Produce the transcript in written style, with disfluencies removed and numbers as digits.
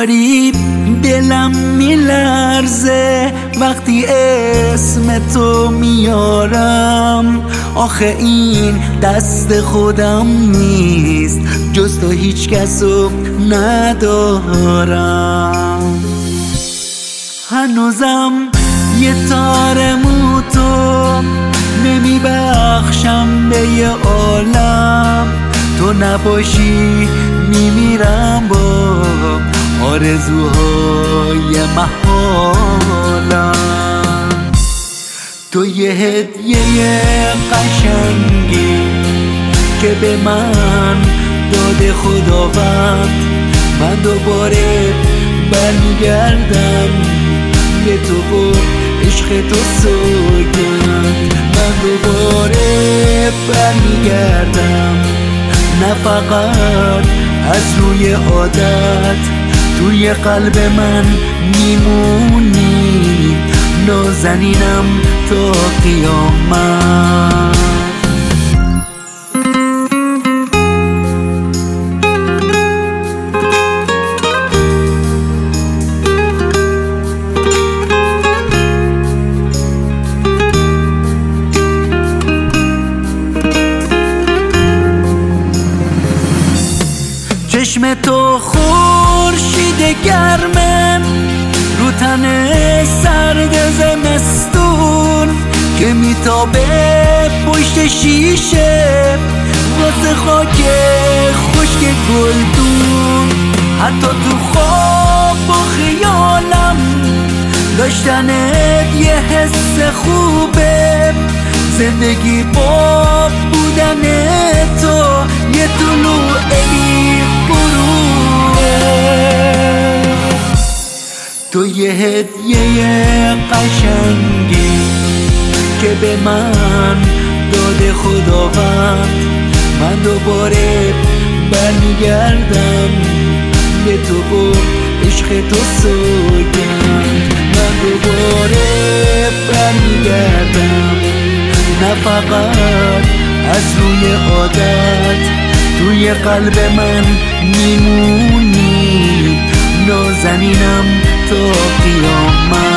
غریب دلم میلرزه وقتی اسم تو میارم. آخه این دست خودم نیست، جز تو هیچ کسو ندارم. هنوزم یه تار مو تو نمیبخشم به یه عالم. تو نباشی میمیرم با آرزوهای محالم. تو یه هدیه قشنگی که به من داده خداوند. من دوباره برمیگردم به تو و عشق تو سوگند. من دوباره برمیگردم، نه فقط از روی عادت. توی قلب من میمونی، نازنینم تا قیامت. چشم تو خورشید گرمه رو تن سرد زمستون که میتابه پشت شیشه واسه خاک خشک گلدون. حتی تو خواب و خیالم داشتنت یه حس خوبه. زندگی با بودن تو یه طلوع بی غروبه. تو یه هدیه قشنگی که به من داده خداوند. من دوباره برمیگردم به تو و عشق تو سوگند. من دوباره برمیگردم، نه فقط از روی عادت. توی قلب من میمونی، نازنینم تا قیامت.